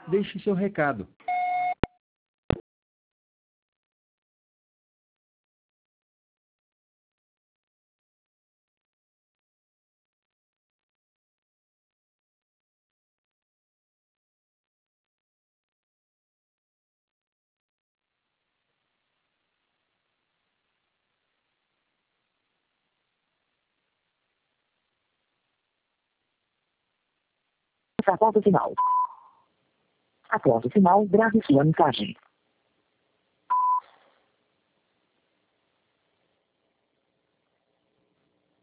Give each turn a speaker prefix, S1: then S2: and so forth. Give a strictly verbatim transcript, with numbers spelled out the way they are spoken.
S1: Deixe seu recado.
S2: Após o sinal. Após o sinal, grave sua mensagem.